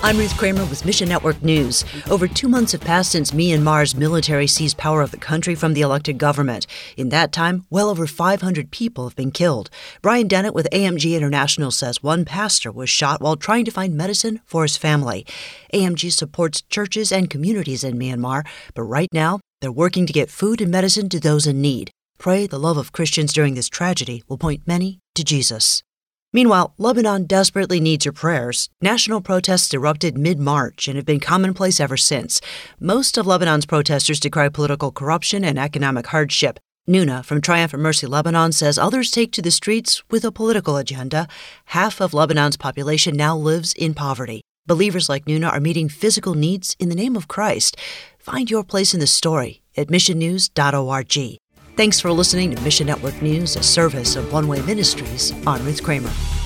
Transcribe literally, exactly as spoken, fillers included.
I'm Ruth Kramer with Mission Network News. Over two months have passed since Myanmar's military seized power of the country from the elected government. In that time, well over five hundred people have been killed. Brian Dennett with A M G International says one pastor was shot while trying to find medicine for his family. A M G supports churches and communities in Myanmar, but right now, they're working to get food and medicine to those in need. Pray the love of Christians during this tragedy will point many to Jesus. Meanwhile, Lebanon desperately needs your prayers. National protests erupted mid-March and have been commonplace ever since. Most of Lebanon's protesters decry political corruption and economic hardship. Nuna from Triumph and Mercy Lebanon says others take to the streets with a political agenda. Half of Lebanon's population now lives in poverty. Believers like Nuna are meeting physical needs in the name of Christ. Find your place in the story at mission news dot org. Thanks for listening to Mission Network News, a service of One Way Ministries. I'm Ruth Kramer.